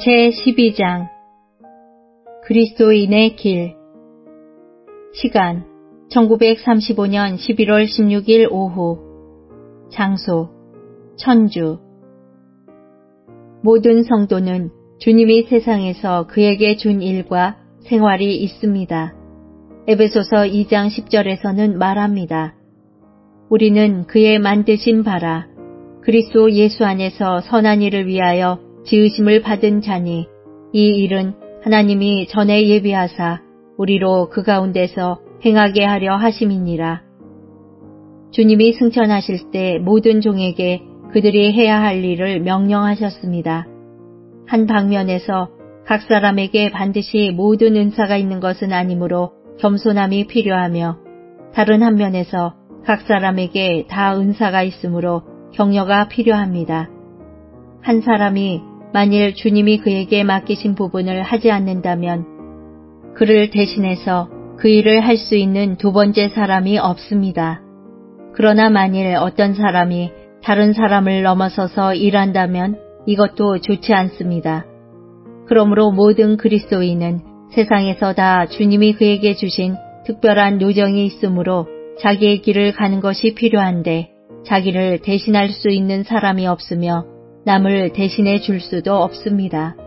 제12장 그리스도인의 길. 시간 1935년 11월 16일 오후. 장소 천주. 모든 성도는 주님이 세상에서 그에게 준 일과 생활이 있습니다. 에베소서 2장 10절에서는 말합니다. 우리는 그의 만드신 바라 그리스도 예수 안에서 선한 일을 위하여 지으심을 받은 자니 이 일은 하나님이 전에 예비하사 우리로 그 가운데서 행하게 하려 하심이니라. 주님이 승천하실 때 모든 종에게 그들이 해야 할 일을 명령하셨습니다. 한 방면에서 각 사람에게 반드시 모든 은사가 있는 것은 아니므로 겸손함이 필요하며 다른 한면에서 각 사람에게 다 은사가 있으므로 격려가 필요합니다. 한 사람이 만일 주님이 그에게 맡기신 부분을 하지 않는다면 그를 대신해서 그 일을 할 수 있는 두 번째 사람이 없습니다. 그러나 만일 어떤 사람이 다른 사람을 넘어서서 일한다면 이것도 좋지 않습니다. 그러므로 모든 그리스도인은 세상에서 다 주님이 그에게 주신 특별한 요정이 있으므로 자기의 길을 가는 것이 필요한데 자기를 대신할 수 있는 사람이 없으며 남을 대신해 줄 수도 없습니다.